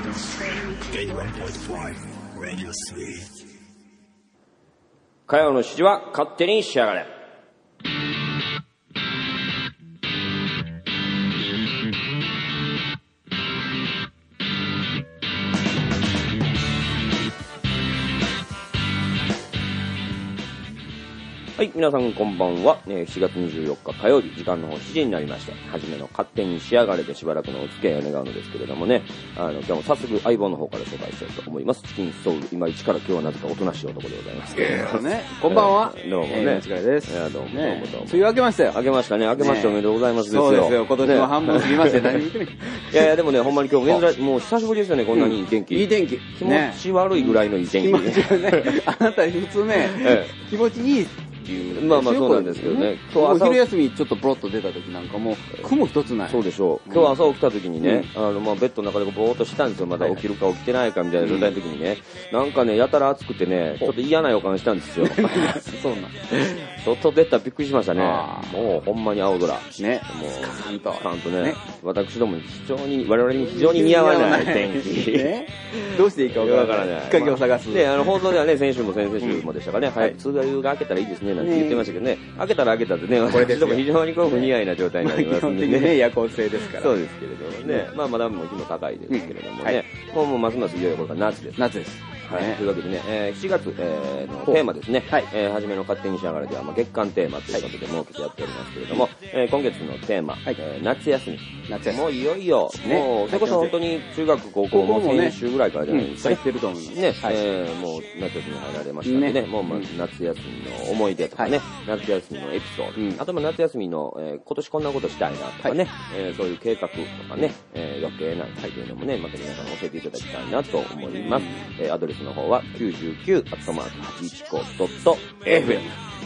火曜の7時は勝手に仕上がれ。はい、皆さんこんばんは。7月24日火曜日、時間の方7時になりまして、はじめの勝手に仕上がれでしばらくのお付き合いを願うのですけれどもね、今日も早速相棒の方から紹介したいと思います。チキンソウル、今一から今日はなぜかおとなしい男でございますけれどもね。 こんばんは。 どうもね。 間違いです。 どうも。 梅雨明けましたよ。 明けましたね。明けましておめでとうございますですよ。 そうですよ。今年も半分過ぎまして何言ってんねん。 いやでもね、ほんまに今日珍しい、もう久しぶりですよね、こんなにいい天気。 いい天気。 気持ち悪いぐらいのいい天気。 気持ち悪いね。あなた普通ね、気持ちいい。 まあまあそうなんですけどね。 今日昼休みちょっとポロッと出た時なんかもう雲一つない。 そうでしょう。今日朝起きた時にね、まあベッドの中でぼーっとしたんですよ。まだ起きるか起きてないかみたいな状態の時にね、なんかね、やたら暑くてね、ちょっと嫌な予感したんですよ。 そうなん。 外出たらびっくりしましたね。もうほんまに青空。 ね。 もうスカーンとね。私どもに我々に非常に似合わない天気。 どうしていいかわからない。きっかけを探す。 で、放送ではね、先週も先々週もでしたかね、早く梅雨が明けたらいいですね、なんて言ってましたけどね、明けたら明けたでね、私ども非常に不似合いな状態になりますんでね。 基本的にね、夜行性ですから。 そうですけれどもね、まあまだもう日も高いですけれどもね、もうますますいよいよこれから夏です。 夏です。 はい、というわけでね、7月のテーマですね、はじめの勝手に仕上がれでは月間テーマということで設けてやっておりますけれども、今月のテーマ、夏休み。もういよいよ、もうそれこそ本当に中学高校も先週ぐらいからじゃないですか。 入ってると思います。 ね、もう夏休みに入られましたんでね、もう夏休みの思い出とかね、夏休みのエピソード、あとも夏休みの今年こんなことしたいなとかね、そういう計画とかね、余計な回というのもね、また皆さん教えていただきたいなと思います。アドレスの方は99@815.fm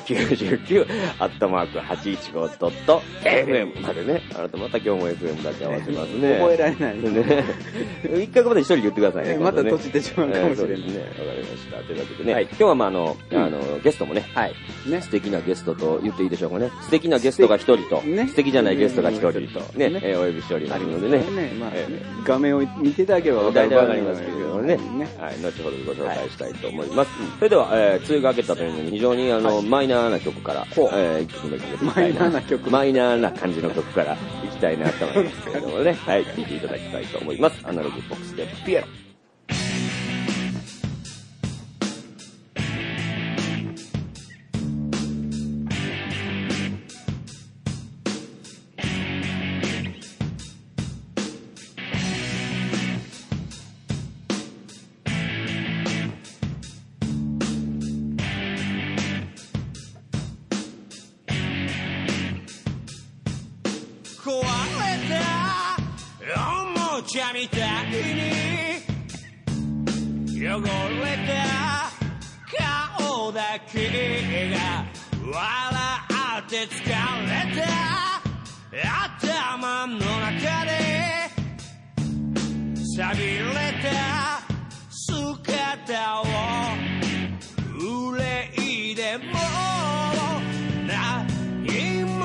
99@815.fm までね。あなたまた今日も FM だけ合わせますね。 覚えられないですね。 一回まで一人で言ってくださいね。 また閉じてしまうかもしれない。 そうですね。わかりました。というわけでね、今日はゲストもね、素敵なゲストと言っていいでしょうかね。素敵なゲストが一人と、素敵じゃないゲストが一人とね、お呼びしておりますのでね。 画面を見ていただければ大体わかりますけどね。はい、後ほどご紹介したいと思います。それでは、梅雨が明けたというのに非常にマイナーな曲から、マイナーな感じの曲からいきたいなと思いますけれどもね。はい、聴いていただきたいと思います。アナログボックスでピエロ。みたいに汚れた顔だけが笑って疲れた頭の中で錆びれた姿を憂いでも何も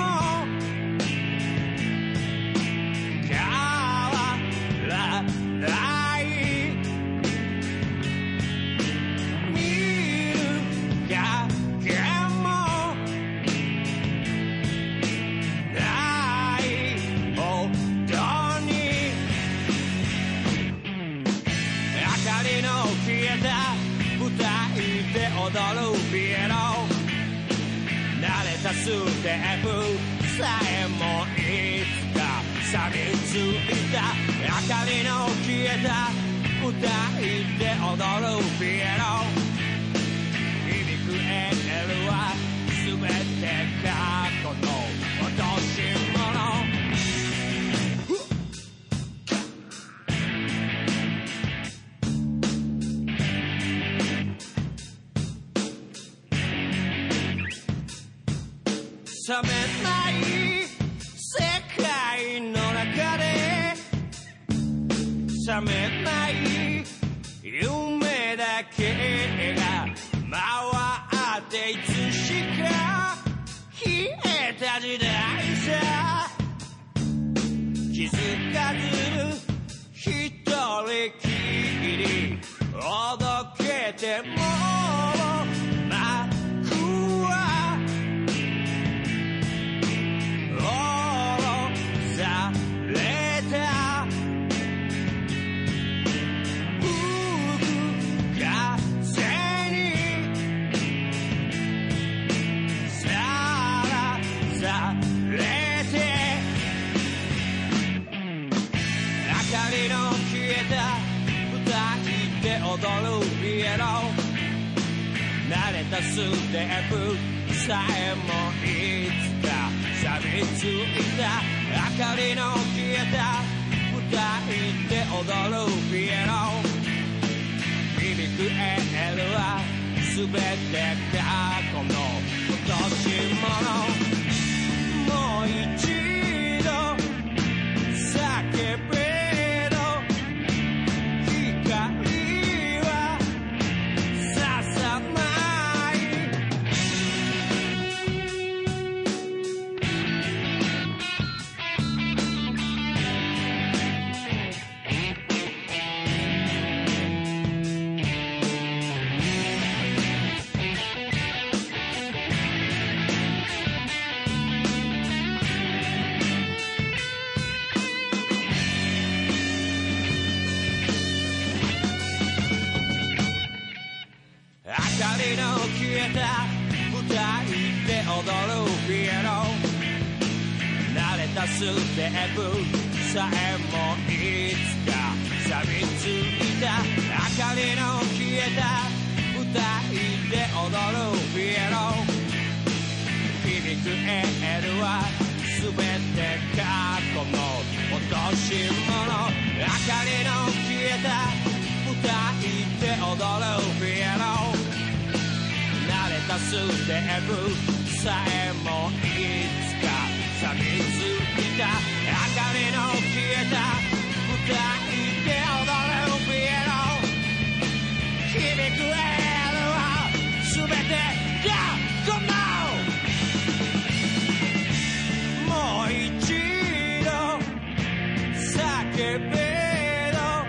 踊るピエロ慣れたステップさえもいつか錆びついた明かりの消えた歌いで踊るピエロ響くエールは全て過去の落とし物冷めない世界の中で冷めない夢だけが回っていつしか冷えた時代さ気づかず一人きりおどけても幕は下ろされた吹く風にさらされて明かりの消えた二人で踊るピエロ慣れたステップさえもいつか錆びついた明かりの消えた二人で踊るピエロ響くエールは全て過去の落とし物もう一度叫べステップさえもいつか錆びついた明かりの消えた二人で踊るピエロ響くエールは全て過去の落とし物明かりの消えた二人で踊るピエロ慣れたステップさえもいつか錆びついた明かりの消えた二人で踊るピエロ響くエールは全て過去のもう一度叫べろ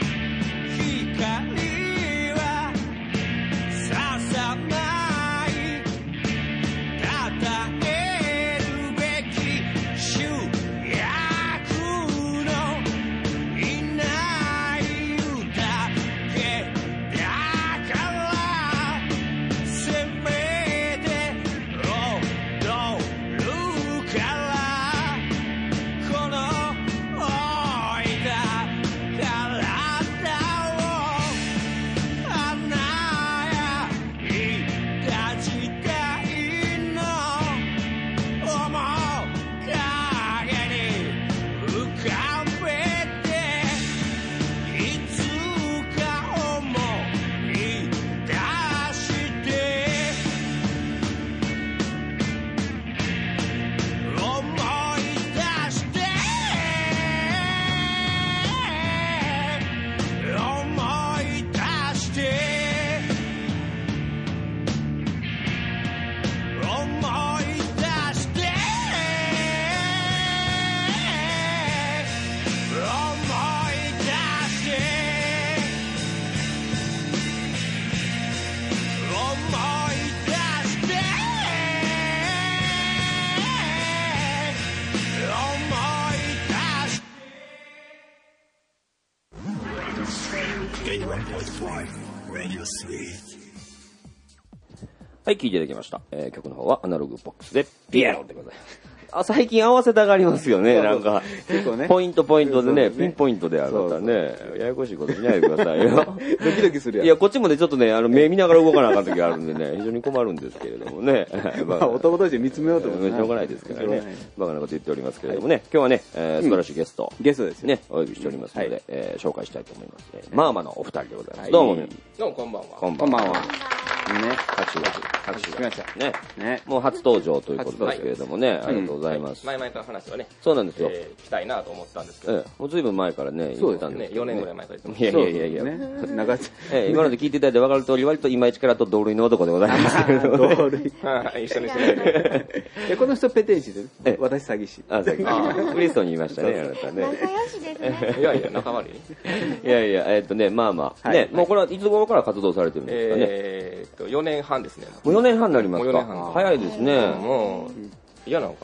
光はささないたたえるべき主役のいない歌だけだからせめて踊るからこの置いた体を華やいた時代の面影に浮かべていつか思い出して思い出して思い出して思い出して思い出して思い出して思い出してはい、聴いていただきました。曲の方はアナログボックスでピエロでございます。あ、最近合わせたがりますよね、なんか。 結構ね。 ポイントでね、 そうそうねピンポイントである方ね。ややこしいことしないでくださいよ。 ドキドキするやん。 いや、こっちもね、ちょっとね、目見ながら動かなあかん時があるんでね、非常に困るんですけれどもね。 まあ、男同士で見つめようと思って。 しょうがないですからね。バカなこと言っておりますけれどもね、今日はね、素晴らしいゲスト。 ゲストですよね、お呼びしておりますので、紹介したいと思います。マーマのお二人でございます。どうも、 どうもこんばんは。 こんばんは。 拍手が。 来ました。 ね。 ね。 もう初登場ということですけれどもね、ありがとうございます。 前々から話はね、 そうなんですよ。 したいなと思ったんですけど。 もう随分前からね、言ってたんですけど。 4年ぐらい前から言っていやいや。 長今ので聞いていただいて分かる通り、割と今一からと同類の男でございますけれども。 同類。 一緒にしてないこの人ペテン師で、私詐欺師。 さっき、嬉しそうに言いましたね、あなたね。 仲良しですね。 いやいや、仲悪い。 いやいや、まあまあ。ね、もうこれはいつ頃から活動されてるんですかね。 4年半ですね。 もう4年半になりますか。 もう4年半早いですね。 もう、嫌なのか。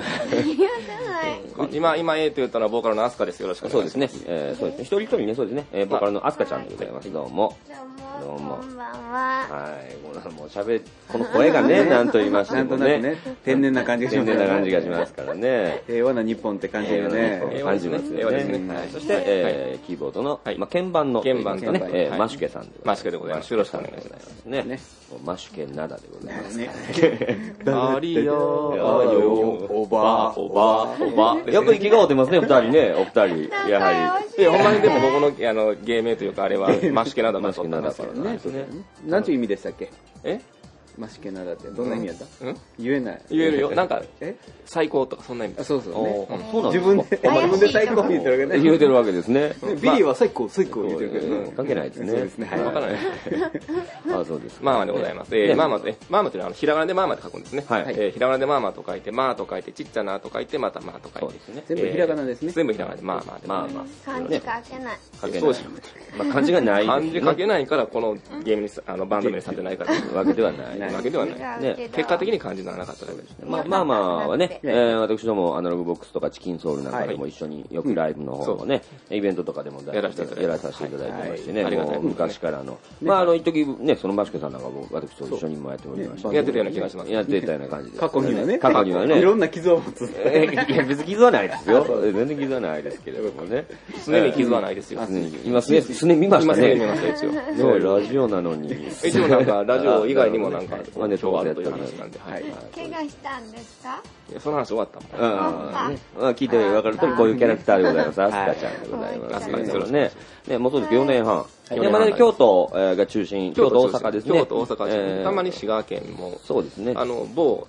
いや、 今、と言ったのはボーカルのアスカです。よろしくお願いします。 そうですね。そうですね。一人一人ね、そうですね。ボーカルのアスカちゃんでございます。どうも。 どうも、こんばんは。 はい。もうこの声がね、なんと言いましてなんともね。 なくね、天然な感じがします。 天然な感じがしますからね。 平和な日本って感じがね。 感じますよね。そして、キーボードの、鍵盤の、 鍵盤ですね。 マシュケさんでマシュケでございます。よろしくお願いします。 ね。マシュケ灘でございます。 ありよおばおばよく息が合ってますね、二人ね、お二人。やはり。ほんまにでも僕の芸名というかあれはマシュケナダマシュケナダからね。 なんていう意味でしたっけ？ え？ マシュケナダってどんな意味やった？言えない。 言えるよ。なんか、最高とかそんな意味。 そうそうね。 自分で最高言ってるわけね。 言うてるわけですね。 ビリーは最高言ってるけど。 関係ないですね。 そうですね。 わからない。 あ、そうです。 マーマでございます。マーマというのはひらがなでマーマで書くんですね。ひらがなでマーマと書いて、マーと書いて、ちっちゃなと書いて、またマーと書いて。 全部ひらがなですね。 全部ひらがなでマーマで。 マーマ。 漢字書けない。 書けない。まあ漢字がない。 漢字書けないからこのゲームにバンド名にされてないから。 わけではない。 わけではない。結果的に漢字にならなかっただけですね。 まあはね、私どもアナログボックスとかチキンソウルなんかでも一緒によくライブの方もね、イベントとかでもやらさせていただいてましてね、もう昔からの。まあ一時ね、そのマシュケさんなんかも私と一緒にもやっておりました。 やってたような気がします。 やってたような感じで。 過去にはね。 過去にはね。 いろんな傷を持つ。 いや別に傷はないですよ。全然傷はないですけれどもね。 常に傷はないですよ。 今すね見ましたね。 見ました一応。 ラジオなのに。 一応なんかラジオ以外にもなんか今日はあるという話なんで。 怪我したんですか？ いや、その話終わったもん。 聞いて分かるとこういうキャラクターでございます。アスカちゃんでございます。ね、もうそうです4年半。まだ京都が中心、京都大阪ですね。 京都大阪、たまに滋賀県も。 そうですね。 某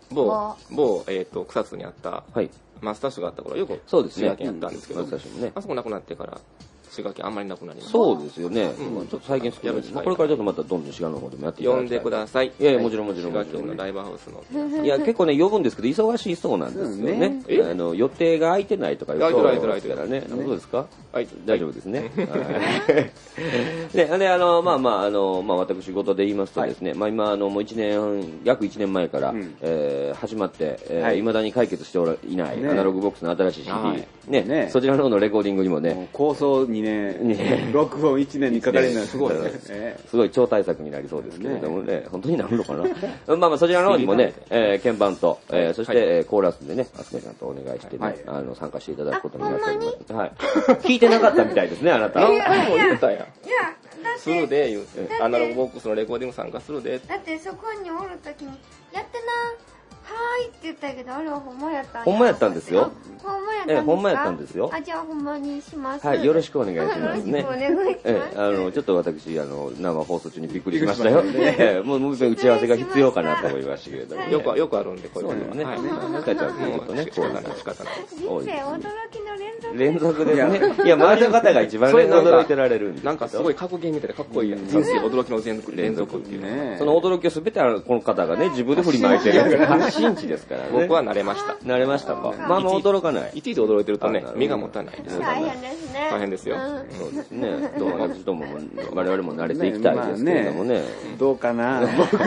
草津にあったマスターシュがあった頃よく滋賀県やったんですけど、あそこなくなってから滋賀県あんまりなくなりました。 そうですよね。ちょっと最近少ないです。これからちょっとまたどんどん滋賀の方でもやっていただきたい。 呼んでください。 いやもちろん。 滋賀県のライブハウスの。 いや結構ね呼ぶんですけど忙しいそうなんですよね。予定が空いてないとか言うそうですからね。そうですか？はい、大丈夫ですね。で、私事で言いますとですね、まあ今もう約1年前から始まって未だに解決していないアナログボックスの新しい CD ね、そちらの方のレコーディングにもね、 構想2年、録音1年にかかるのはすごいね。 すごい超大作になりそうですけれどもね、本当になるのかな。まあそちらの方にもね、鍵盤とそしてコーラスでね、アスメちゃんとお願いしてね、参加していただくことになっております。はい。聞いてなかったみたいですね、あなた。 もう言ったやん。 いや、だってするで言うて、アナログボックスのレコーディング参加するで。 だってそこにおるときに、やってな、はーいって言ったけど、あれはほんまやったんほんまやったんですよ。 ほんまやったんですか？ ほんまやったんですよ。 あ、じゃあほんまにします。 はい、よろしくお願いしますね。 よろしくお願いします。 ちょっと私、生放送中にびっくりしましたよ。もう打ち合わせが必要かなと思いましたけれども。 よくあるんで、こういうのね。 はい。スカちゃんちょっとね、こういう仕方ない。 人生驚きの連続。 連続ですね。いや、周りの方が一番驚いてられるんです。 なんかすごい過去形みたいでかっこいいやん。人生驚きの連続っていうね。 その驚きをすべてこの方がね、自分で振りまいてる発信地ですからね。 僕は慣れました。 慣れましたか。まあ驚かない。 いちいち驚いてるとね、身が持たないです。 大変ですね。 大変ですよ。 そうですね。私どもも我々も慣れていきたいですけれどもね。 どうかな。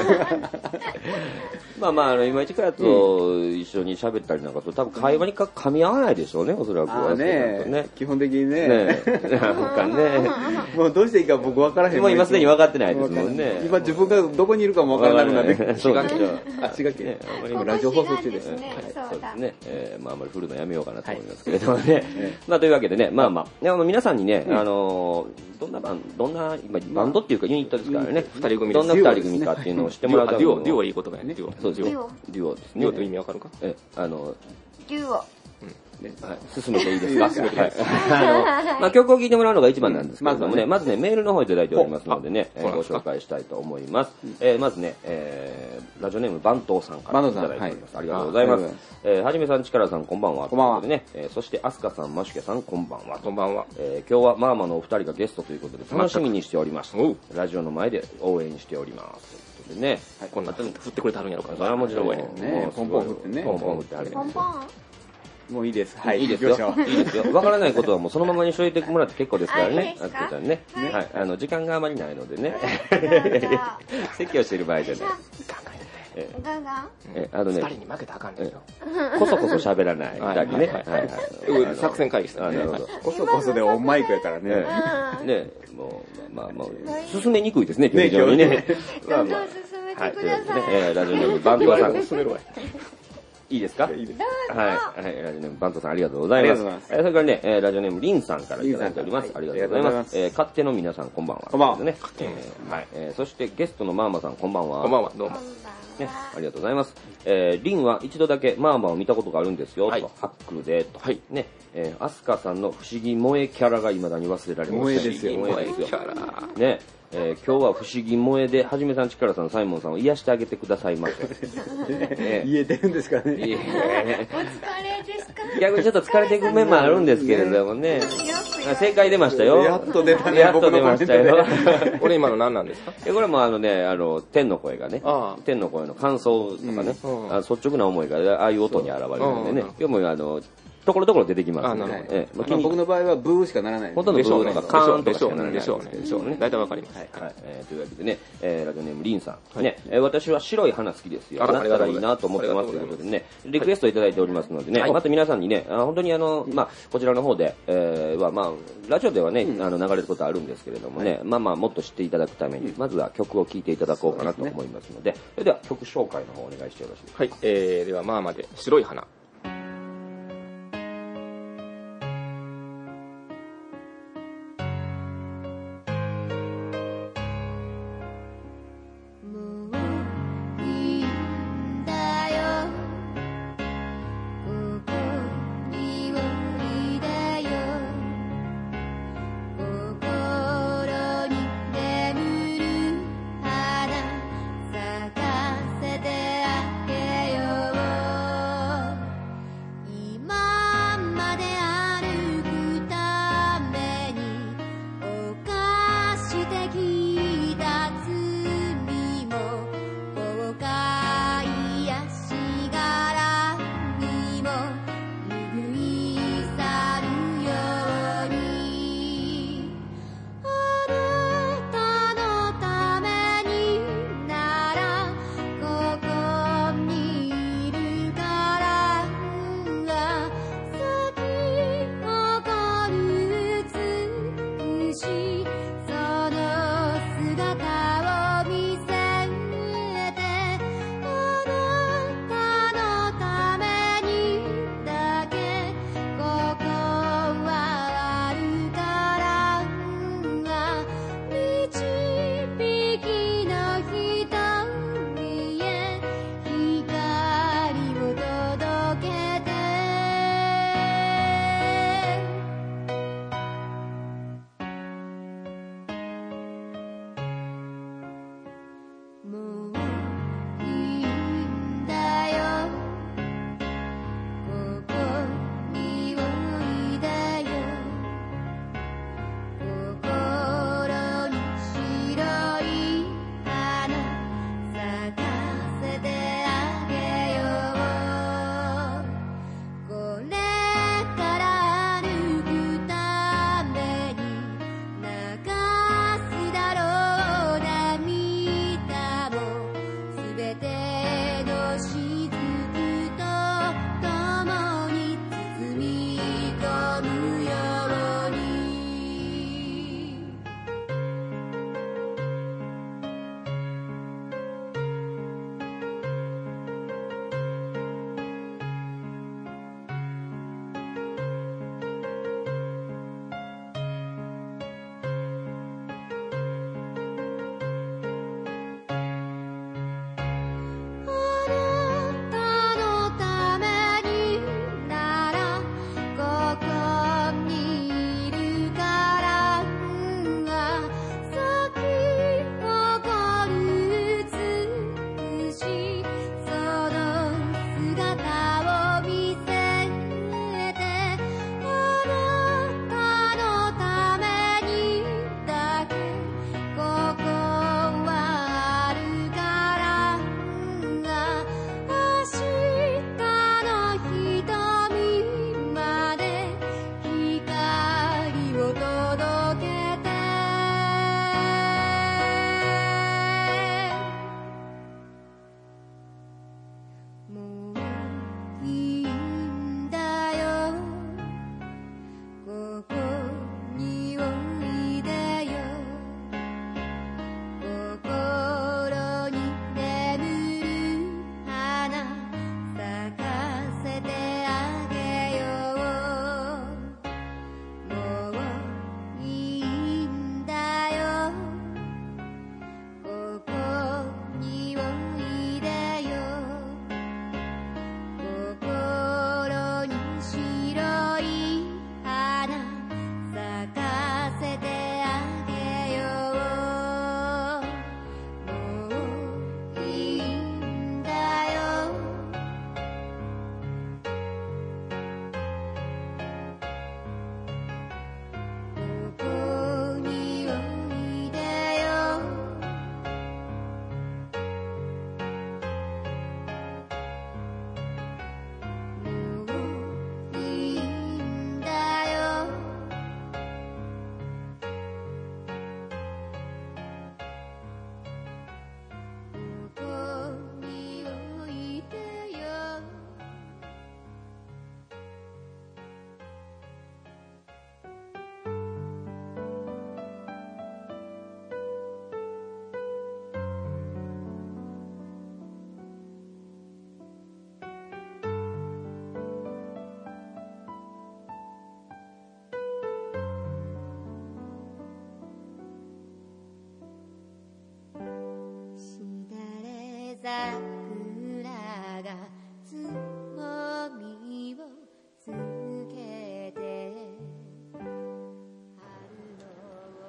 まあ今一からと一緒に喋ったりなんかと多分会話に噛み合わないでしょうね、おそらくはね。基本的にね。 なんかね。 もうどうしていいか僕分からへん。 もう今すでに分かってないですもんね。 今自分がどこにいるかも分からなくなって。 滋賀県。 滋賀県。ラジオ放送中ですね。 そうですね。まああんまり振るのやめようかなと思いますけれどもね。まあというわけでね、まあ皆さんにね、どんなバンドっていうかユニットですからね。 二人組どんな二人組かっていうのを知ってもらうために。 デュオはいい言葉やね。 そうですよ。デュオですね。 デュオって意味わかるか？ デュオ。 進めていいですか？まあ曲を聴いてもらうのが一番なんですけれどもね、まずね、メールの方いただいておりますのでね、ご紹介したいと思います。まずね、ラジオネーム番頭さんからいただいております。ありがとうございます。はじめさん、ちからさん、こんばんは。こんばんは。ね、そして、あすかさん、ましゅけさん、こんばんは。 こんばんは。 今日はマーマのお二人がゲストということで、楽しみにしております。ラジオの前で応援しております。ということでね、 こんな振ってくれてはるんやろうか。 それはもちろんね、ポンポン振ってね。 ポンポン振ってあれ。 ポンポンもういいです。はい。 いいですよ。いいですよ。わからないことはもうそのままにしといてもらって結構ですからね。あつこちゃんね。はい。時間があまりないのでね。席をしている場合じゃない。 ガンガン二人に負けたらあかんねんよ。 こそこそ喋らない。二人ね。 作戦会議した。 なるほど。 こそこそでオンマイクやからね。 ね、もう、まあ、進めにくいですね、今日にね。 どんどん進めてください。 ラジオネームバントさん。 進めるわ。 いいですか？ いいです。 はい。ラジオネームバントさんありがとうございます。それからね、ラジオネームリンさんからいただいております。ありがとうございます。勝手の皆さんこんばんは。 こんばんは。 ね。はい。そしてゲストのマーマさんこんばんは。 こんばんは。どうも。 ね、ありがとうございます。リンは一度だけマーマを見たことがあるんですよ、と、ハックルで、と。はい。ね、アスカさんの不思議萌えキャラが未だに忘れられません。 萌えですよ。 萌えキャラ。ね。今日は不思議萌えで、はじめさん、ちからさん、サイモンさんを癒してあげてくださいませ。 言えてるんですかね。 お疲れですか？ 逆にちょっと疲れていく面もあるんですけれどもね。正解出ましたよ。 やっと出たね。 やっと出ましたよ。 これ今の何なんですか？ これも天の声がね、天の声の感想とかね、率直な思いがああいう音に現れるのでね、今日もところどころ出てきますので、 僕の場合はブーしかならない。 ほとんどブーとかカーンとかしかならない。 でしょうね。大体わかります。 というわけでね、ラジオネームリンさん。ね、私は白い花好きですよ。なったらいいなと思ってますということでね、リクエストいただいておりますのでね、また皆さんにね、本当にこちらの方で、ラジオではね、流れることあるんですけれどもね、もっと知っていただくために、まずは曲を聴いていただこうかなと思いますので、それでは曲紹介の方お願いしてよろしいですか？ はい、ではマーマで白い花。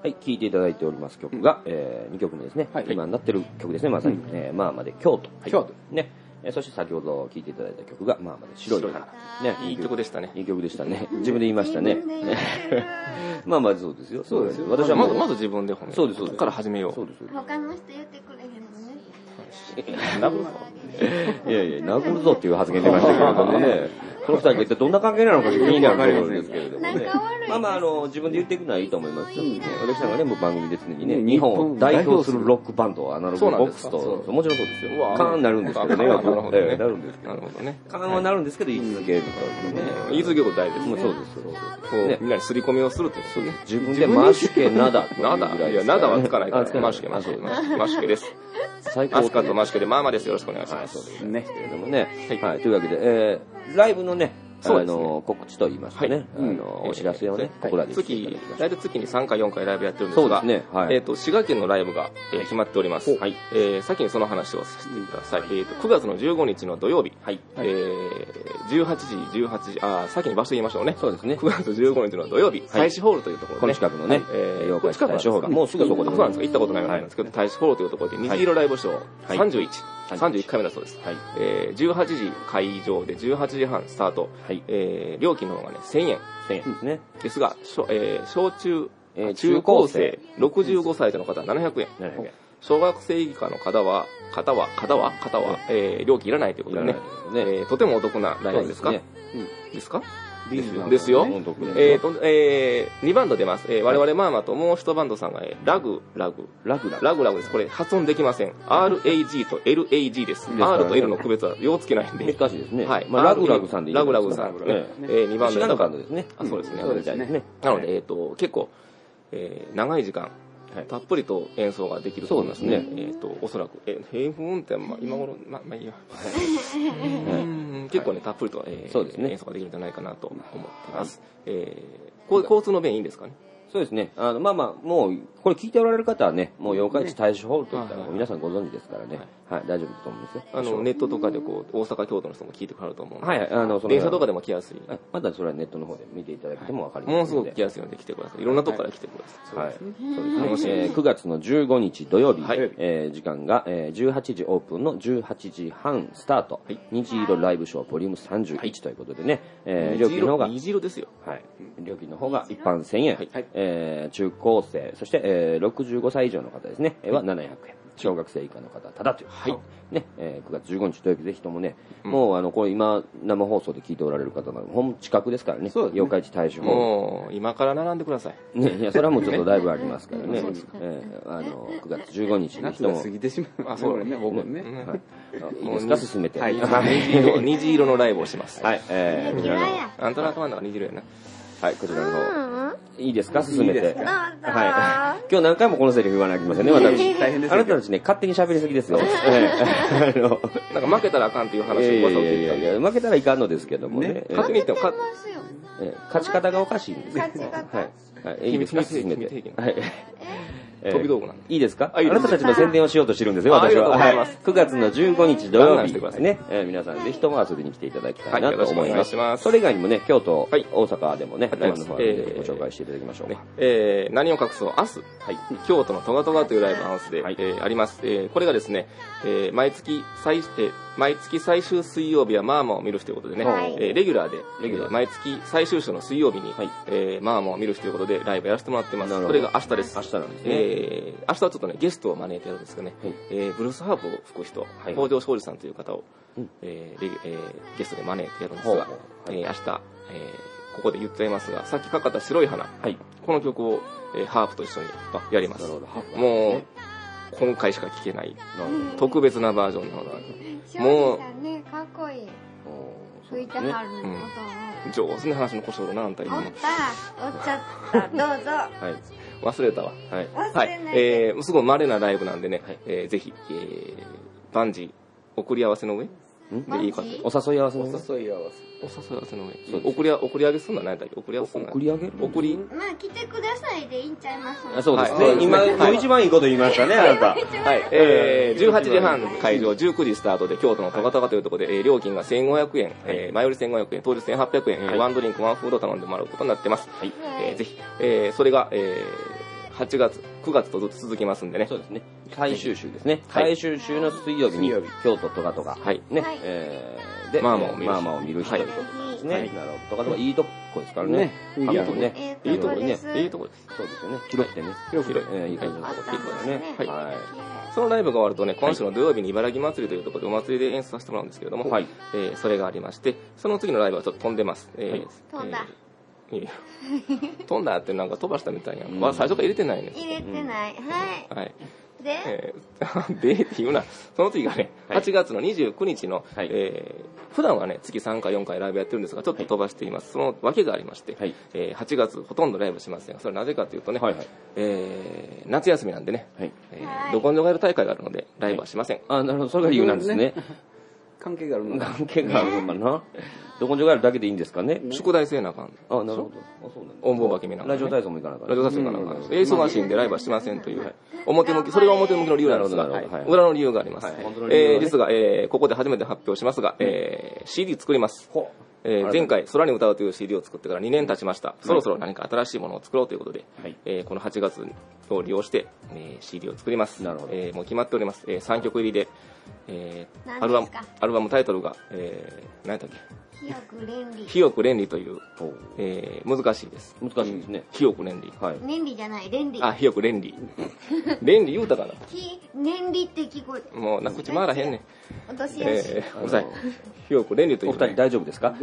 はい、聴いていただいております曲が、2曲目ですね。今になってる曲ですね、まさに。まあまで京都。京都。ね。そして先ほど聴いていただいた曲が、まあまで白い花。ね。 いい曲でしたね。 いい曲でしたね。自分で言いましたね。まあまあそうですよ。そうですよ。私はまず自分で褒める。 そうです、そうです。 から始めよう。 他の人言ってくれへんのね。 殴るぞ。 いやいや、殴るぞっていう発言出ましたけれどもね。この二人が一体どんな関係なのか気になるところですけれどもね。まあまあ、自分で言っていくのはいいと思いますよ。私なんかね、もう番組で常にね、日本を代表するロックバンド、アナログボックスと、もちろんそうですよ。カーンなるんですけどね。なるほどね。なるんですけど。なるほどね。カーンはなるんですけど、言い続けるというね。 言い続けること大事ですね。 そうですよ。みんなに刷り込みをするってことですね。 自分でマシュケナダ。 ナダいや、ナダはつかないから。マシュケです。最高。アスカとマシュケでマーマです。よろしくお願いします。 そうですね。けれどもね。はい。というわけで、ライブのね、告知と言いますかね、お知らせをね、ここらで大体月に3回4回ライブやってるんですが、滋賀県のライブが決まっております。先にその話をさせてください。9月の15日の土曜日、先に場所言いましょうね。 そうですね。 9月15日の土曜日、大使ホールというところで、 この近くのね、 妖怪大使ホール、もうすぐそこで、そうなんですか、行ったことないわけなんですけど、大使ホールというところで、虹色ライブショー31回目だそうです。18時会場で18時半スタート。料金の方がね、1000円ですね。ですが、小中高生65歳以上の方は700円。小学生以下の方は料金いらないということでね、とてもお得なライブですか？ですか？ですよ。2バンド出ます。我々マーマともう一バンドさんがラグです。これ発音できません。RAG と LAG です。R と L の区別はようつけないんで。 難しいですね。 はい。 ラグさんでいいですか？ ラグさん。2バンド。 滋賀のバンドですね。 そうですね。なので、結構、長い時間、たっぷりと演奏ができると思いますね。おそらく、平風運転、今頃、まあいいや。結構ね、たっぷりと、演奏ができるんじゃないかなと思っています。交通の便いいんですかね？ そうですね。まあまあ、もう、これ聞いておられる方はね、もう妖怪市大使ホールといったら皆さんご存知ですからね。はい、大丈夫だと思うんですよ。 ネットとかでこう、大阪、京都の人も聞いてくれると思うので。 はい、 電車とかでも来やすい。 まだそれはネットの方で見ていただけてもわかります。 ものすごく来やすいので来てください。いろんなとこから来てください。 はい。そうですね。9月の15日土曜日、時間が18時オープンの18時半スタート。虹色ライブショーボリューム31ということでね、料金の方が、 虹色ですよ。 はい。料金の方が一般1000円。中高生、そして65歳以上の方ですね、は700円。小学生以下の方はただという。はい。ね、9月15日土曜日ぜひともね、もうこれ今生放送で聞いておられる方のほん近くですからね。妖怪市大使ホール。 もう今から並んでください。 ね、いやそれはもうちょっとだいぶありますからね。9月15日に人も過ぎてしまう。あ、そうね、僕ね。 いいですか進めて。 虹色のライブをします。 はい。こちらのなんとなくなんだか虹色やな。 はい、こちらの方。いいですか進めて。 はい。今日何回もこのセリフ言わなきゃいけませんね、私。 大変です。 あなたたちね、勝手に喋りすぎですよ。 なんか負けたらあかんっていう話を噂を聞いてた。負けたらいかんのですけどもね。 勝手に言っても勝ち方がおかしいんです。 勝ち方。 はい。いいですか進めて。はい。 飛び道具なんで。 いいですかあなたたちの宣伝をしようとしてるんですよ、私は。はい。9月の15日土曜日ですね。皆さんぜひとも遊びに来ていただきたいなと思います。それ以外にもね、京都、大阪でもね、ご紹介していただきましょうか。 何を隠そう、明日、京都のトガトガというライブハウスであります。これがですね、毎月最終水曜日はマーマを見る日ということでね、レギュラーで毎月最終週の水曜日にマーマを見る日ということでライブやらせてもらってます。これが明日です。 明日なんですね。 明日はちょっとねゲストを招いてやるんですけどね、ブルースハープを吹く人、北条庄司さんという方をゲストで招いてやるんですが、明日ここで言っちゃいますが、さっきかかった白い花、この曲をハープと一緒にやります。もう今回しか聴けない特別なバージョンなので、 もうかっこいい。吹いてはる音を上手な話の故障だな、あんた今。 おっちゃった。どうぞ。 忘れたわ。 忘れないで。 すごい稀なライブなんでね、ぜひバンジー送り合わせの上でいいかって。 お誘い合わせの上。 お誘い合わせの上。送り上げすんのは何だっけ？送り合わせすんの。 送り上げる？ まあ来てくださいでいいんちゃいますか。 そうですね。今一番いいこと言いましたね、あなた。はい。 18時半会場、19時スタートで京都のトガトガというところで料金が1500円、前より1500円、当日1800円、ワンドリンクワンフード頼んでもらうことになってます。ぜひそれが 8月、9月とずっと続きますんでね。 そうですね。最終週ですね。最終週の水曜日に、京都トガトガ。 はい。 ね。で、 マーマを見る日ということですね。なるほど。トガトガいいとこですからね。 いいとこね。 いいとこです。いいとこです。 そうですよね。広くてね。広い。いい感じのとこですね。はい。 そのライブが終わるとね、今週の土曜日に茨城祭りというところでお祭りで演出させてもらうんですけれども、それがありまして、その次のライブはちょっと飛んでます。 飛んだ。 飛んだってなんか飛ばしたみたいやん。最初から入れてないね。 入れてない。はい。 でっていうな、その次がね、8月の29日の、普段はね、月3回4回ライブやってるんですが、ちょっと飛ばしています。その訳がありまして、8月ほとんどライブしませんが、それはなぜかというとね、夏休みなんでね、ど根性ガエル大会があるので、ライブはしません。 なるほど、それが理由なんですね。 関係があるのかな。ど根性ガエルだけでいいんですかね。 宿題せなあかん。 なるほど。 音棒化け見ながら。 ラジオ体操も行かなかった。 ラジオ体操行かなかった。忙しいんでライブはしませんという。それが表向きの理由なんですが、裏の理由があります。実は、ここで初めて発表しますが、CD 作ります。前回、空に歌うという CD を作ってから2年経ちました。そろそろ何か新しいものを作ろうということで、この8月を利用して、CD を作ります。もう決まっております。3曲入りで、アルバムタイトルが、何だっけ、清く連理という、難しいです。 難しいですね。 清く連理。 連理じゃない、連理。 清く連理。連理言うたかな。 連理って聞こえて。 もう口回らへんねん。 私やし。 うるさい。清く連理という。 お二人大丈夫ですか？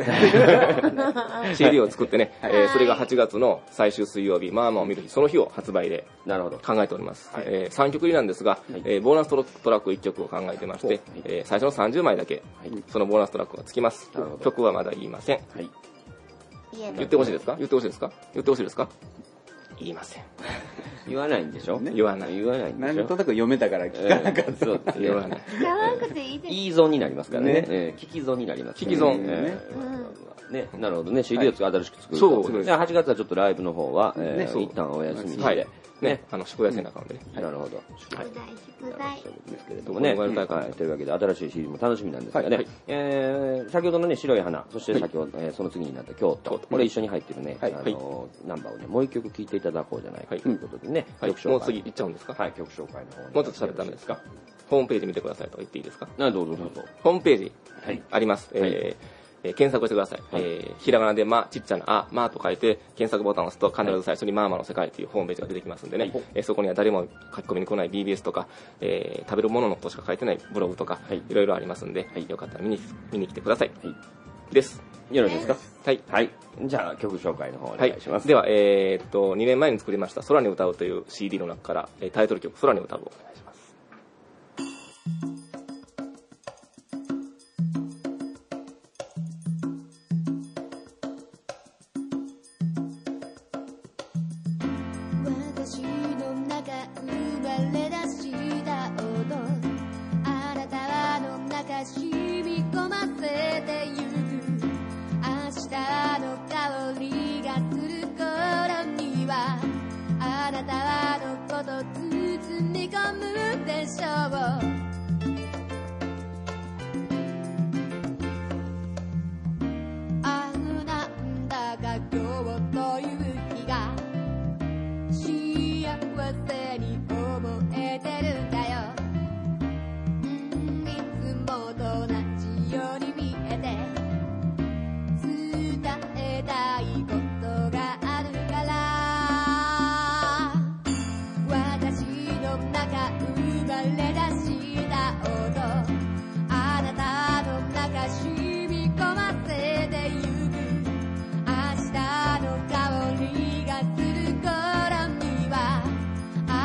CD を作ってね、それが8月の最終水曜日、まあまあを見る日、その日を発売で考えております。3曲入りなんですが、ボーナストラック1曲を考えてまして、最初の30枚だけ、そのボーナストラックがつきます。曲はまだ言いません。言ってほしいですか？言ってほしいですか？言ってほしいですか？言いません。 言わないんでしょ？ 言わない。 言わないんでしょ？なんとなく読めたから聞かなかった。 言わない。 言わなくていいです。 言い損になりますからね。聞き損になります。 聞き損。 ね、なるほどね。CD を新しく作る。そう。8月はちょっとライブの方は一旦お休みして。 ね、宿題せなあかんでね。 なるほど。 宿題。 ですけれどもね。というわけで、新しい CD も楽しみなんですがね。先ほどのね、白い花、そして先ほど、その次になった京都。これ一緒に入ってるね、ナンバーをね、もう一曲聴いていただこうじゃないかということでね。 もう次行っちゃうんですか？ はい、曲紹介の方に。 もうちょっと喋ったんですか？ホームページ見てくださいと言っていいですか？ どうぞ。 ホームページあります。検索してください。ひらがなでちっちゃなあ、まと書いて、検索ボタンを押すと必ず最初にまあまの世界というホームページが出てきますんでね、そこには誰も書き込みに来ない BBS とか、食べるもののことしか書いてないブログとか、いろいろありますんで、よかったら見に来てください。です。 よろしいですか？ はい。 じゃあ曲紹介の方お願いします。 では、2年前に作りました空に歌うという CD の中から、タイトル曲空に歌うをお願いします。 あ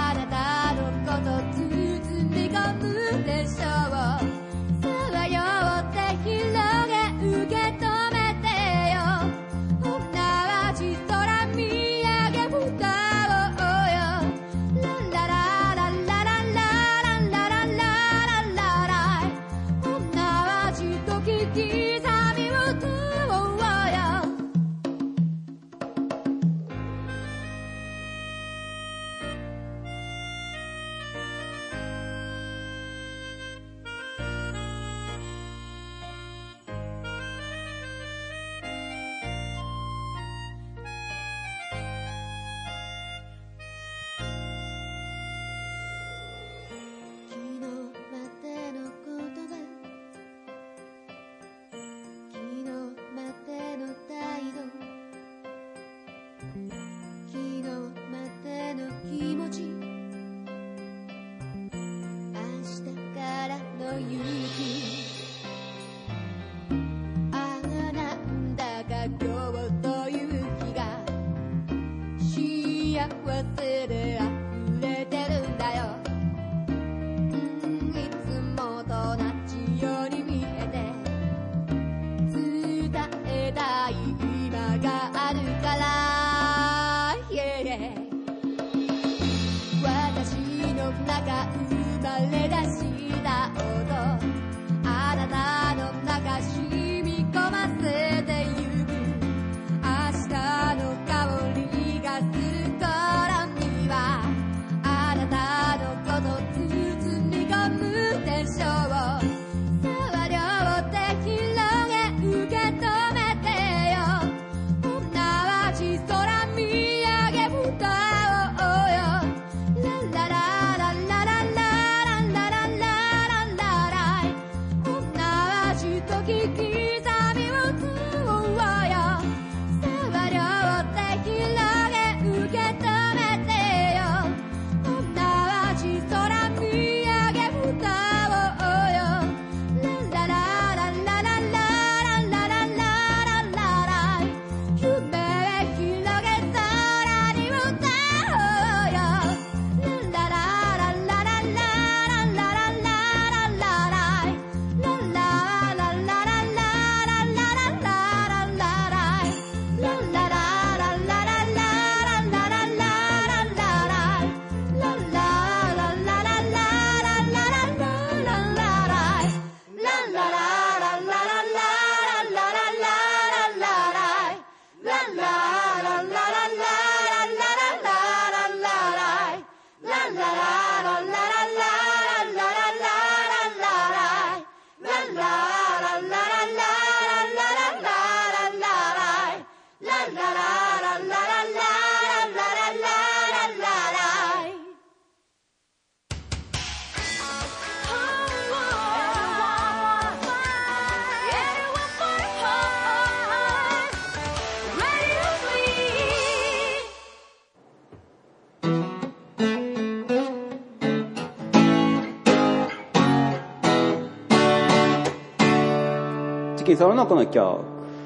キンさんのこの曲。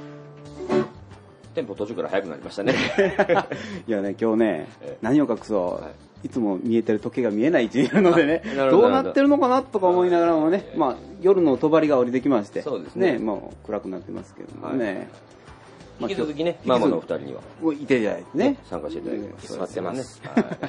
テンポ途中から速くなりましたね。 いやね、今日ね、何を隠そう、いつも見えてる時計が見えないっていうのでね、どうなってるのかなとか思いながらもね、まあ、夜の帳が降りてきまして、そうですね、もう暗くなってますけどもね。 引き続きね、ママのお二人には。 いていただいてね。 参加していただいて。 座ってます。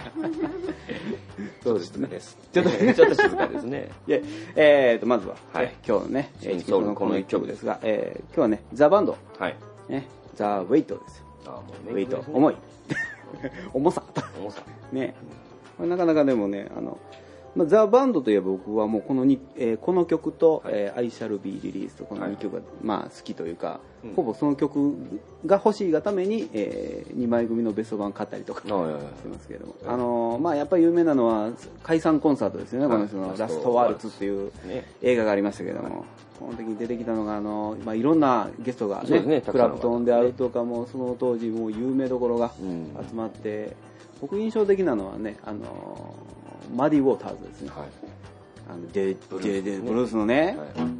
そうですね。 ちょっと静かですね。 まずは、今日のね、この一曲ですが、今日はね、ザ・バンド。ね、ザ・ウェイトですよ。ウェイト、重い。重さ。ね。なかなかでもね、ザ・バンドといえば僕はもうこの曲と、I Shall Be Released とこの2曲が、まあ好きというか、ほぼその曲が欲しいがために、2枚組のベスト版買ったりとかしてますけれども、まあやっぱり有名なのは解散コンサートですよね、この人のラストワルツっていう映画がありましたけれども、この時に出てきたのがまあいろんなゲストがね、クラプトンであるとかもその当時もう有名どころが集まって、僕印象的なのはね、マディ・ウォーターズですね。ブルースのね。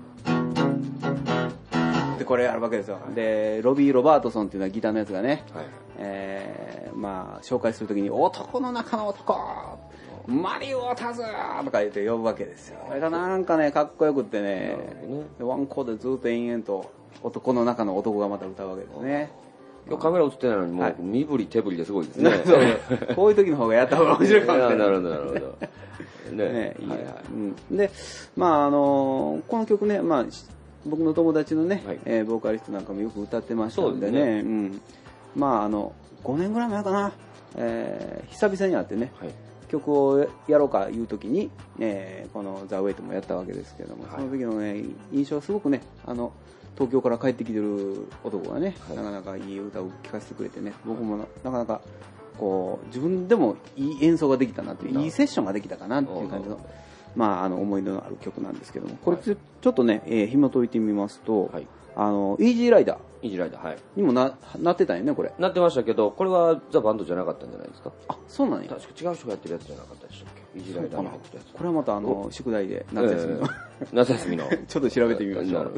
で、これあるわけですよ。で、ロビー・ロバートソンっていうのはギターのやつがね、まあ、紹介するときに、男の中の男マディ・ウォーターズとか言って呼ぶわけですよ。それがなんかね、かっこよくってね、ワンコードでずっと延々と男の中の男がまた歌うわけですね。 今日カメラ映ってないのにもう身振り手振りですごいですね。 こういう時の方がやった方が面白いかもしれない。 なるほどなるほど。ね、 で、まあこの曲ね、まあ僕の友達のね、ボーカリストなんかもよく歌ってましたんでね、まあ5年ぐらい前かな、久々に会ってね、曲をやろうかいう時に、このザ・ウェイトもやったわけですけども、その時のね印象はすごくね、東京から帰ってきてる男がね、なかなかいい歌を聴かせてくれてね、僕もなかなかこう自分でもいい演奏ができたなっていう、いいセッションができたかなっていう感じの、まあ思い出のある曲なんですけども、これちょっとね、紐解いてみますと、イージーライダーにもなってたんよね、これ。 なってましたけど、これはザ・バンドじゃなかったんじゃないですか。 あ、そうなんや。 確か違う人がやってるやつじゃなかったでしたっけ。イージーライダーのやつ。 これはまた宿題で夏休みの夏休みのちょっと調べてみましょう。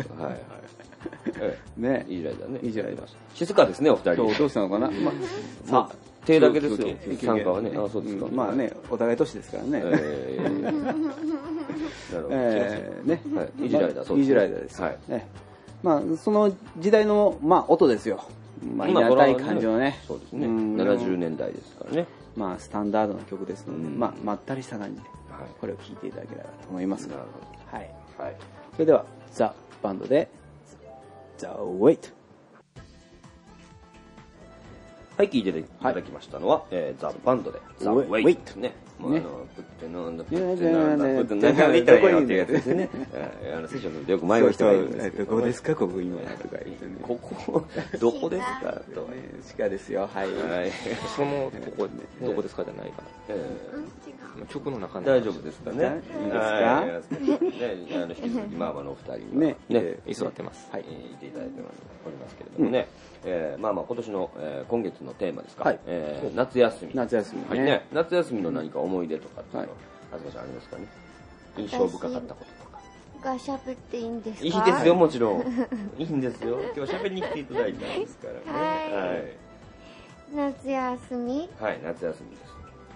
ね、 イージーライダーね。 イージーライダー。 静かですね、お二人。 どうしたのかな。 まあ手だけですよ。参加はね。あ、そうですか。 まあね、お互い年ですからね。 なるほど。 ね、 イージーライダー、そうです。イージーライダーです。はい。まあその時代のまあ音ですよ。まあ今たい感じのね。 そうですね。70年代ですからね。 まあスタンダードな曲ですので、まあまったりした感じでこれを聴いていただければと思いますが。はい。はい。それではザ・バンドでザ・ウェイト。 はい、聞いていただきましたのは、ザ・バンドでザ・ウェイトね。もうプッテノンダプッテノンダプッテノンダみたいなってやつですね。セッションでよく迷う人がいるんですけど。 どこですか、ここ今とか言ってね。 ここ、どこですかと。 地下ですよ、はい。 その、ここ、どこですかじゃないかな。曲の中で。 大丈夫ですかね。いいですかね、引き続きママのお二人ね、 居座ってます。 はい、いていただいておりますけれどもね。まあまあ今年の今月のテーマですか。夏休み。 夏休みね。夏休みの何か思い出とかっていうのは、あずまちゃんありますかね。印象深かったこととか。 が喋っていいんですか。 いいですよ、もちろん。いいんですよ。今日喋りに来ていただいたんですからね。はい。 夏休み。 はい、夏休みです。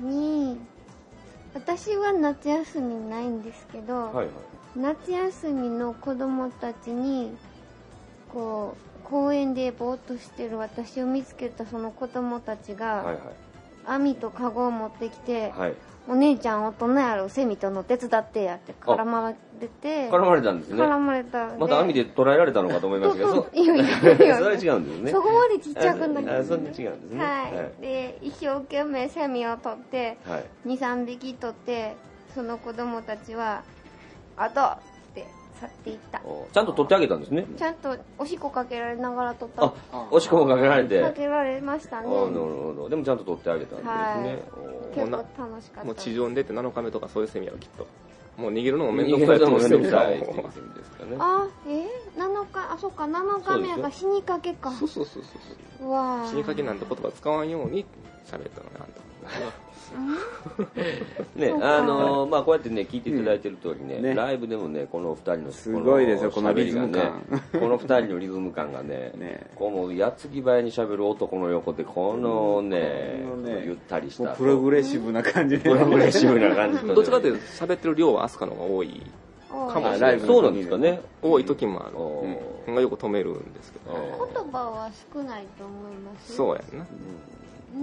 に、私は夏休みないんですけど、夏休みの子供たちにこう公園でぼーっとしてる私を見つけたその子供たちが、網とカゴを持ってきて、お姉ちゃん大人やろ、セミとの手伝ってやって絡まれて。 絡まれたんですね。 絡まれた。 また網で捕らえられたのかと思いましたけど。 いやそれは違うんですね。 そこまでちっちゃくない。 そんな違うんですね。 はい。で、一生懸命セミを取って、2、3匹取って、その子供たちは、あとって去っていった。 ちゃんと取ってあげたんですね。 ちゃんとおしっこかけられながら取った。 あ、おしっこもかけられて。 かけられましたね。 なるほど。でもちゃんと取ってあげたんですね。 結構楽しかった。 もう地上に出て7日目とかそういうセミやろ、きっと。もう逃げるのも面倒くさいと思うんですけど。 あ、7日、あ、そっか、7日目やから死にかけか。 そう。 わ死にかけなんて言葉使わんように喋ったのね、あんた。 ね、まあこうやってね聞いていただいてる通りね、ライブでもねこの二人のすごいですよこのリズム感、 この二人のリズム感がね、こうもう矢継ぎ早に喋る男の横でこのねゆったりしたプログレッシブな感じで、 プログレッシブな感じと、 どっちかというと喋ってる量はアスカの方が多いかもしれない。 そうなんですかね。 多い時もある。がよく止めるんですけど。 言葉は少ないと思います。 そうやんな。 うん、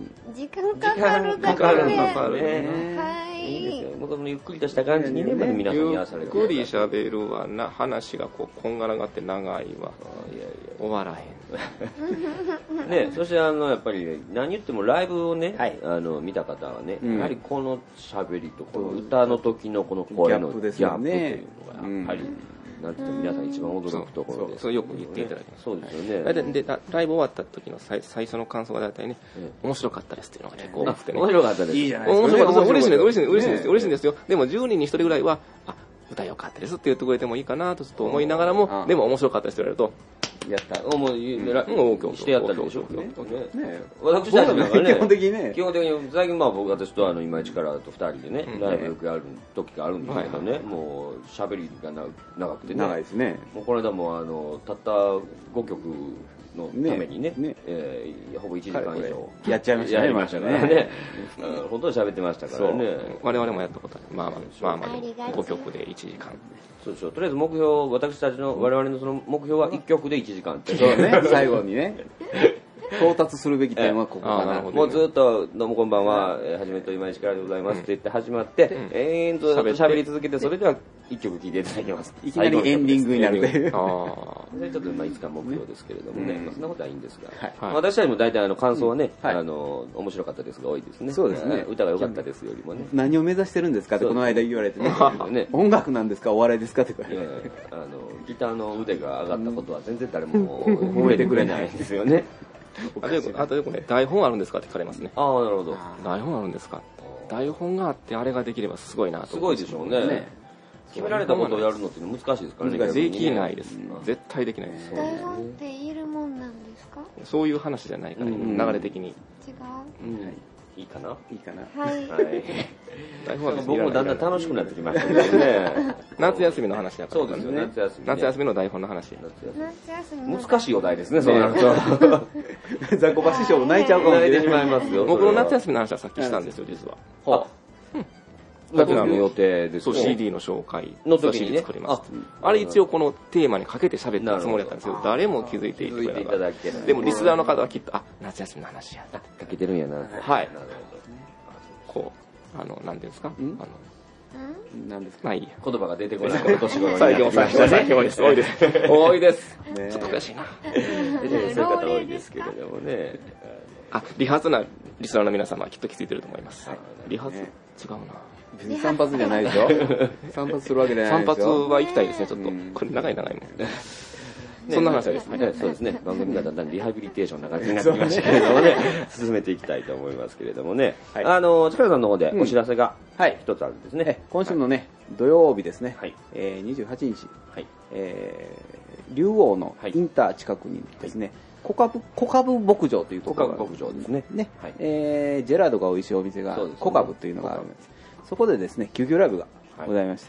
時間かかるだけで、はい、 いいですよ。僕もゆっくりとした感じにね、皆さんに合わされる。 ゆっくり喋るわな、話がこうこんがらがって長いわ。終わらへん。 ね、そしてやっぱり何言ってもライブをね、見た方はね、やはりこの喋りとこの歌の時のこの声のギャップというのがやっぱり。なんていうの皆さん一番驚くところです。 そうよく言っていただきます。 そうですよね。 でライブ終わった時の最初の感想がだいたいね、面白かったですっていうのが結構多くてね。 面白かったです。 いいじゃないですか。 面白かったです。嬉しいです。嬉しいんですよ。でも10人に1人ぐらいは歌良かったですって言ってくれてもいいかなと思いながらも、でも面白かったですって言われると。 やった。してやったでしょ。私たちも基本的にね。 基本的に最近私と今市からと2人でね、ライブよくやる時があるんですけどね、もう喋りが長くてね。 長いですね。 もうこの間もたった5曲のためにね、ほぼ1時間以上やっちゃいましたね。 やりましたからね。本当に喋ってましたからね。 我々もやったことある。まあ5曲で1時間。 そうでしょう。とりあえず目標、私たちの我々のその目標は1曲で1時間って。 そうね。最後にね。到達するべき点はここかな。 もうずっとどうもこんばんは、はじめと今市からでございますって言って始まって、延々と喋り続けて、それでは1曲聴いていただきます。 いきなりエンディングになるという。 それちょっといつか目標ですけれどもね、そんなことはいいんですが、私たちも大体感想はね、面白かったですが多いですね。 そうですね。 歌が良かったですよりもね。 何を目指してるんですかってこの間言われてね。音楽なんですかお笑いですかって言われて。 ギターの腕が上がったことは全然誰も褒めてくれないんですよね。 あとよくね、台本あるんですかって聞かれますね。 ああ、なるほど。 台本あるんですか。台本があってあれができればすごいなと。 すごいでしょうね。決められたことをやるのって難しいですからね。 できないです。絶対できないです。 台本っているもんなんですか？ そういう話じゃないから、流れ的に。 違う。 いいかな？ いいかな。 はい。 僕もだんだん楽しくなってきましたね。 夏休みの話だから。 そうですよね。 夏休みの台本の話。 難しいお題ですね、そうなると。 ザコバ師匠泣いちゃうかもしれないますよ。 僕の夏休みの話はさっきしたんですよ、実は。 僕の予定です。 そう、CD の紹介の時に作ります。あれ一応このテーマにかけて喋ったつもりだったんですけど、誰も気づいていてくれなかった。でもリスナーの方はきっと、夏休みの話や。 かけてるんやな。 はい。こう、なんていうんですか？ なんですか？ まあいいや。 言葉が出てこない。この年頃最近多いです。多いです。多いです。ちょっと悔しいな。 そういう方多いですけれどもね。 理髪なリスナーの皆様はきっと気づいてると思います。理髪違うな。 別に散髪じゃないでしょ。散髪するわけじゃないですよ。 散髪は行きたいですね、ちょっと。これ長いもん。そんな話ですね。 そうですね。番組がだんだんリハビリテーションな感じになってきましたけれどもね、進めていきたいと思いますけれどもね。力さんの方でお知らせが一つあるんですね。 今週のね、土曜日ですね、28日、竜王のインター近くにですね、小株牧場というところがあるんですね。ジェラードが美味しいお店が小株というのがあるんです。そこでですね、救急ライブがございまして、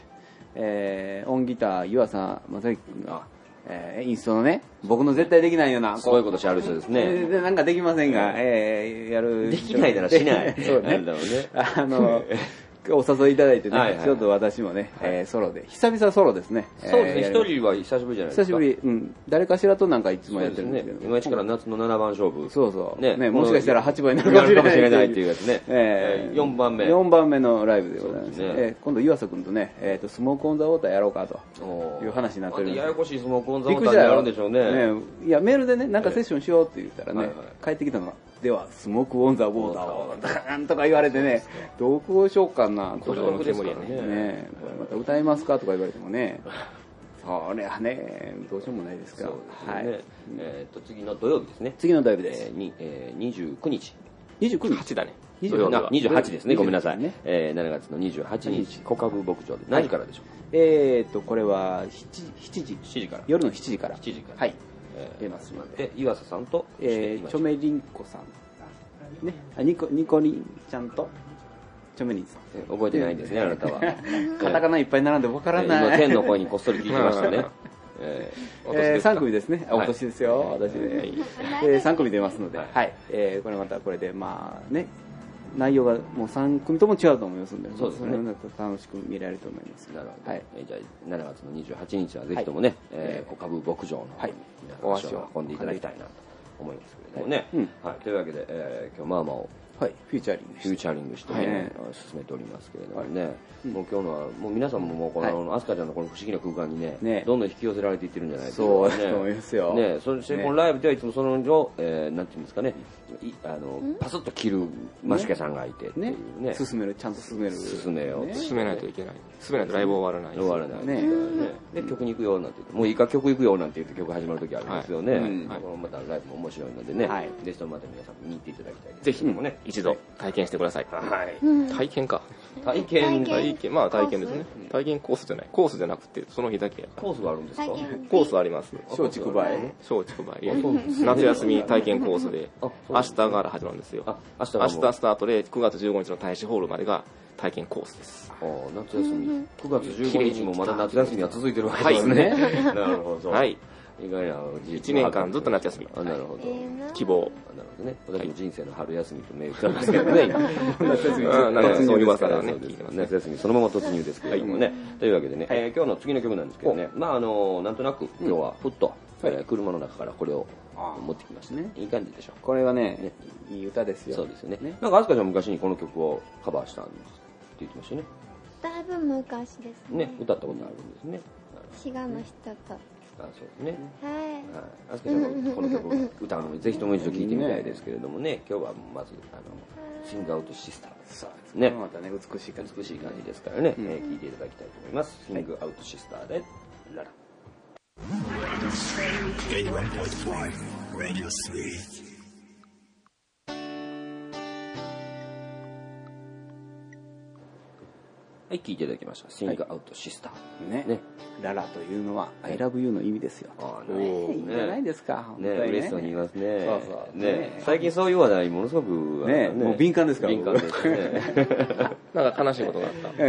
オンギター湯浅正幸君が、インストのね、僕の絶対できないような、 そういうことしある人ですね。 なんかできませんが、やる。 できないならしない。 そうね。お誘いいただいてね、ちょっと私もね、ソロで、久々ソロですね。 そうですね、一人は久しぶりじゃないですか。 久しぶり、誰かしらとなんかいつもやってるんですけど。 今一から夏の7番勝負。 そうそう。ね、もしかしたら8番になるかもしれないっていうやつね。4番目。 4番目のライブでございます。今度湯浅君とね、スモークオンザウォーターやろうかという話になってるんです。 ややこしいスモークオンザウォーターやるんでしょうね。 いや、メールでね、なんかセッションしようって言ったらね、帰ってきたのが、ではスモークオンザウォーターをなんとか言われてね、どうしようかなと。ね、また歌いますかとか言われてもね、そりゃね、どうしようもないですから。はい。 次の土曜日ですね。 次の土曜日です。 29日。 29 日だね。 28ですね。ごめんなさい。7月の28日、小株牧場で何からでしょう？ これは7時から。夜の7時から。 7時から。 はい。出ますので。 岩佐さんと、 チョメリンコさん。 ね、ニコリンちゃんとチョメリンさん。 覚えてないんですね、あなたは。 カタカナいっぱい並んでわからない。 今、天の声にこっそり聞いてましたね。 3組ですね。お年ですよ、私ね。3組出ますので、はい。これまたこれで、まあね、内容がもう3組とも違うと思いますので、そうですね。楽しく見られると思います。 なるほど。はい。じゃあ、7月の28日はぜひともね、小株牧場の方にお足を運んでいただきたいなと思いますけれどもね。はい。というわけで、今日まあまあを、 はい、フューチャリングしてね、進めておりますけれどもね、もう今日のは、もう皆さんももうこの、アスカちゃんのこの不思議な空間にね、どんどん引き寄せられていってるんじゃないですか。 そうだと思いますよ。 ね、そしてこのライブではいつもその上、なんていうんですかね、パスッと切るマシュケさんがいてっていうね。 ちゃんと進めよう。 進めないといけない。進めないとライブ終わらない。 終わらない。ね。で、曲に行くよなんて言って、もういいか曲行くよなんて言って曲始まる時ありますよね。またライブも面白いのでね、ぜひともまた皆さん見に行っていただきたいです。 ぜひともね、一度体験してください。はい。体験か。体験、まあ体験ですね。体験コースじゃない。コースじゃなくて、その日だけ。 コースがあるんですか？ コースあります。 松竹梅。 夏休み体験コースで、明日から始まるんですよ。明日スタートで9月15日の大使ホールまでが体験コースです。 夏休み。9月15日もまだ夏休みは続いてるわけですね。なるほど。はい。意外な 1年間ずっと夏休み。 なるほど。 希望。 なるほどね。私も人生の春休みと銘打ってますけどね。 夏休み。そういう噂がね。 夏休みそのまま突入ですけれどもね。というわけでね、今日の次の曲なんですけどね、まあなんとなく今日はふっと車の中からこれを持ってきましたね。いい感じでしょ。 これはね、いい歌ですよ。 そうですよね。なんかアスカちゃん昔にこの曲をカバーしたんですって言ってましたね。 だいぶ昔ですね。歌ったことあるんですね。 滋賀の人と。 そうですね。 はい。 アスカちゃんのこの曲歌うのでぜひとも一度聴いてみたいですけれどもね、今日はまずシングアウトシスターです。 そうですね。またね、美しい感じですからね、聴いていただきたいと思います。シングアウトシスターでララ。はい、聴いていただきました。シングアウトシスター。 ね。ララというのは、I love you の意味ですよ。いいんじゃないですか。 ね、嬉しそうに言いますね。そうそう。ね、最近そういう話題ものすごく、 ね、もう敏感ですから。 敏感ですね。 なんか悲しいことがあった。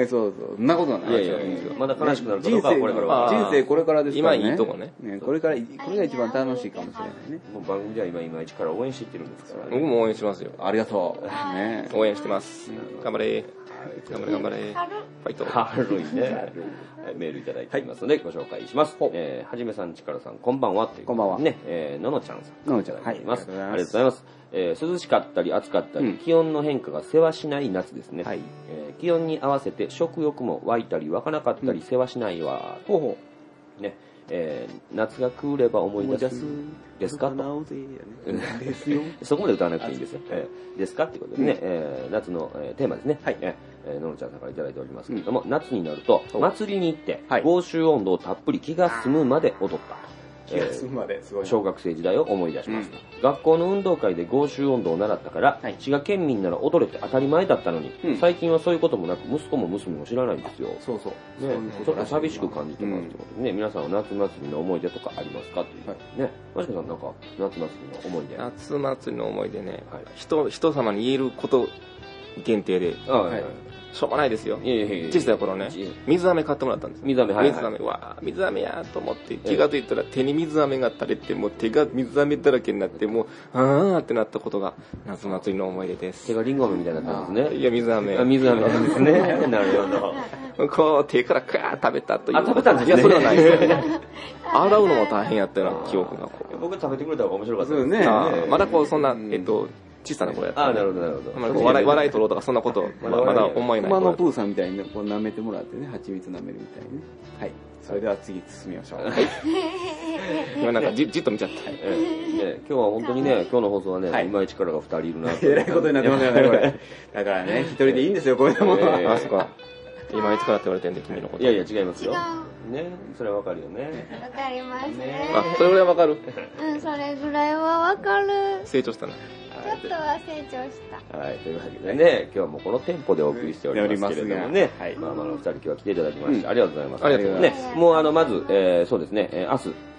そうそう。そんなことはない。 いや、まだ悲しくなることがこれからは。 人生これからですからね。 今いいとこね。 これが一番楽しいかもしれないね。 もう番組では今一から応援していってるんですから。 僕も応援しますよ。 ありがとう。ね。 応援してます。頑張れ。頑張れ。ファイト。 軽いね。メールいただいていますのでご紹介します。はじめさん、ちからさん、こんばんは。 こんばんは。 ね、ののちゃんさん。 ののちゃん。 はい。ありがとうございます。涼しかったり暑かったり、気温の変化がせわしない夏ですね。気温に合わせて食欲も湧いたり湧かなかったりせわしないわ。ね。夏が来れば思い出すですかと。そこまで歌わなくていいんですよ。ですかっていうことでね、夏のテーマですね。ののちゃんさんからいただいておりますけれども、夏になると祭りに行って合衆音頭をたっぷり気が済むまで踊った。小学生時代を思い出します。学校の運動会で合衆音頭を習ったから、滋賀県民なら踊れて当たり前だったのに、最近はそういうこともなく、息子も娘も知らないんですよ。 そうそう。 ちょっと寂しく感じてますってことでね、皆さんは夏祭りの思い出とかありますかっていうね。マシコさんなんか夏祭りの思い出。 夏祭りの思い出ね、人様に言えること限定で。しょうがないですよ。小さい頃ね、水飴買ってもらったんです。 水飴、 水飴やと思って気がついたら手に水飴が垂れて、もう手が水飴だらけになって、もうあーってなったことが夏祭りの思い出です。 手がリンゴ飴みたいになったんですね。 いや、水飴。 水飴なんですね。なるほど。 こう手からカー食べたという。 食べたんですね。 いや、それはないですよ。洗うのも大変やったような記憶が。 僕食べてくれた方が面白かったですね。 まだこうそんな小さな頃やった。 なるほど。 笑い取ろうとかそんなことまだ思えない。 馬のプーさんみたいにこう舐めてもらってね、蜂蜜舐めるみたいにね。はい。それでは次進みましょう。 今なんかじっと見ちゃった。 今日は本当にね、今日の放送はね、今力が2人いるな。 えらいことになってますよね、これ。だからね、一人でいいんですよ、こういうものは。 あ、そっか。今いつからって言われてんで、君のこと。 いやいや、違いますよ。ね、それはわかるよね。 わかりますね。 あ、それぐらいわかる。 それぐらいはわかる。 成長したね。 ちょっとは成長した。 はい、というわけでね、今日はもうこのテンポでお送りしておりますけれどもね、まあ2人今日は来ていただきまして、ありがとうございます。 ありがとうございます。 もうまず、そうですね、明日、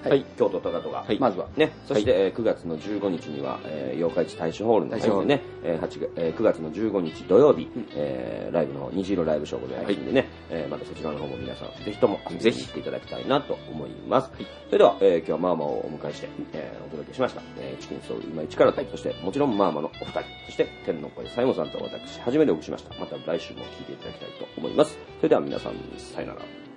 京都トラトが。 まずは。 ね、そして9月の15日には、八日市大衆ホールの会でね、9月の15日土曜日、ライブの虹色ライブショーございますんでね、またそちらの方も皆さん、ぜひともぜひ来ていただきたいなと思います。それでは、今日はマーマをお迎えして、お届けしました。チキンソウル今一からと、そしてもちろんマーマのお二人、そして天の声西郷さんと私、初めてお送りしました。また来週も聞いていただきたいと思います。それでは皆さん、さよなら。